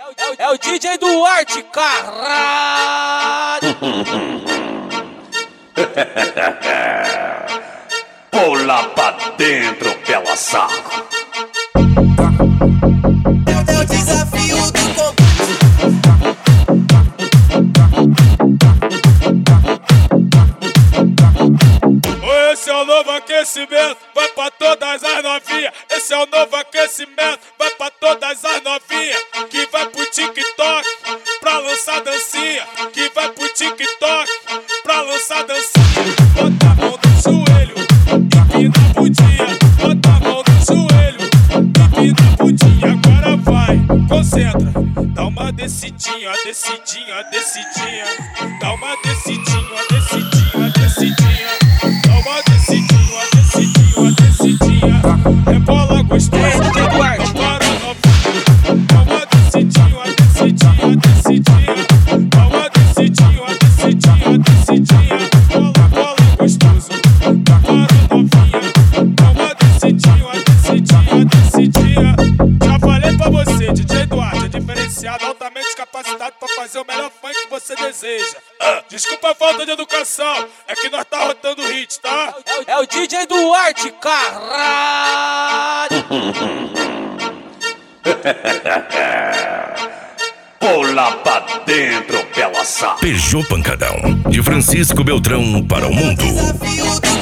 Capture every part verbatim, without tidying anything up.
É o D J Duarte, caralho! Pula pra dentro, pela saco. É o desafio do Esse é o novo aquecimento, vai pra todas as novinhas. Esse é o novo aquecimento, vai pra todas as novinhas. Que vai pro TikTok, pra lançar dancinha. Que vai pro TikTok, pra lançar dancinha. Bota a mão no joelho, empina a bundinha. Bota a mão no joelho, empina a bundinha. Agora vai, concentra. Dá uma descidinha, descidinha, descidinha. Dá uma descidinha, descidinha, descidinha. Dá uma descidinha, descidinha, descidinha. Rebola gostosa, não para novinha. Dá uma descidinha, descidinha, descidinha. Dá uma descidinha, descidinha, descidinha. Rebola, bola gostosa, não para novinha. Dá uma descidinha, descidinha, descidinha. Já falei pra você, D J Duarte é diferenciado, altamente capacitado pra fazer o melhor funk que você deseja. Ah, desculpa a falta de educação, é que nós tá rotando hit, tá? É o D J Duarte, caralho! Pula pra dentro, pela saco. Peugeot Pancadão, de Francisco Beltrão para o mundo. desafio do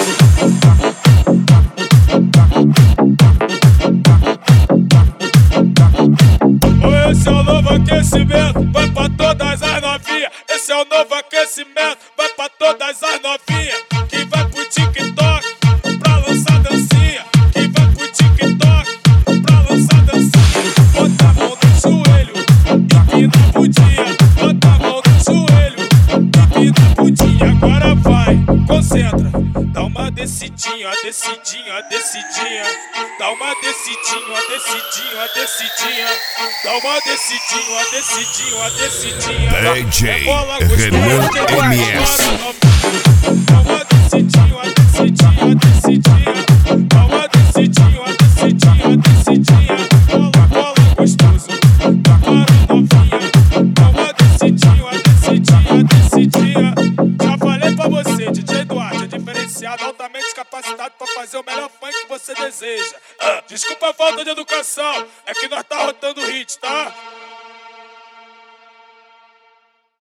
Esse é o novo aquecimento, vai pra todas as novinhas. Esse é o novo aquecimento, vai pra todas as novinhas. Que vai pro TikTok, pra lançar dancinha. Que vai pro TikTok, pra lançar dancinha. Bota a mão no joelho, empina a bundinha. Bota a mão no joelho, empina a bundinha. Agora vai, concentra. Dá uma descidinha, descidinha, descidinha. Dá uma descidinha, descidinha, descidinha. Dá uma descidinha, descidinha, descidinha. D J Rebola Renan gostosa, M S. dá uma descidinha, descidinha, descidinha. Dá uma descidinha, descidinha, descidinha. Bola, bola gostosa, não para novinha. Dá uma descidinha, descidinha, descidinha. Já falei pra você, D J Duarte é diferenciado, altamente capacitado pra fazer o melhor funk que você deseja. Ah, desculpa a falta de educação, é que nós tá rotando hit, tá?